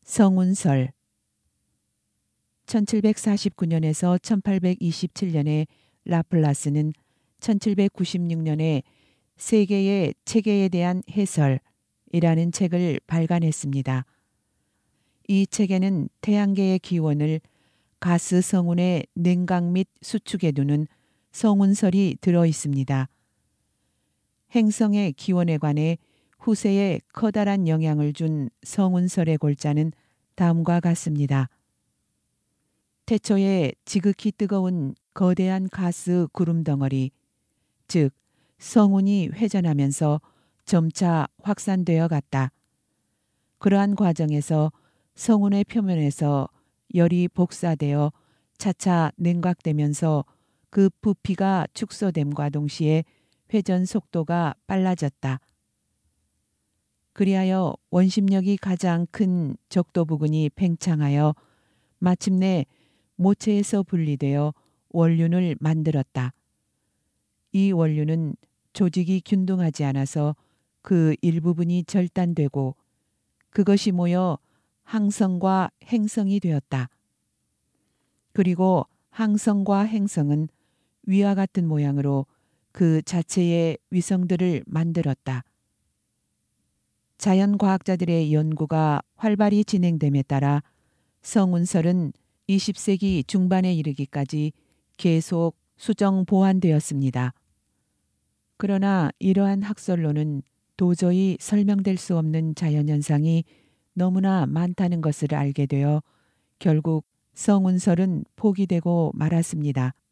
성운설 1749년에서 1827년에 라플라스는 1796년에 세계의 체계에 대한 해설이라는 책을 발간했습니다. 이 책에는 태양계의 기원을 가스 성운의 냉각 및 수축에 두는 성운설이 들어 있습니다. 행성의 기원에 관해 후세에 커다란 영향을 준 성운설의 골자는 다음과 같습니다. 태초에 지극히 뜨거운 거대한 가스 구름 덩어리, 즉 성운이 회전하면서 점차 확산되어 갔다. 그러한 과정에서 성운의 표면에서 열이 복사되어 차차 냉각되면서 그 부피가 축소됨과 동시에 회전 속도가 빨라졌다. 그리하여 원심력이 가장 큰 적도 부근이 팽창하여 마침내 모체에서 분리되어 원륜을 만들었다. 이 원륜은 조직이 균등하지 않아서 그 일부분이 절단되고 그것이 모여 항성과 행성이 되었다. 그리고 항성과 행성은 위와 같은 모양으로 그 자체의 위성들을 만들었다. 자연과학자들의 연구가 활발히 진행됨에 따라 성운설은 20세기 중반에 이르기까지 계속 수정 보완되었습니다. 그러나 이러한 학설로는 도저히 설명될 수 없는 자연현상이 너무나 많다는 것을 알게 되어 결국 성운설은 포기되고 말았습니다.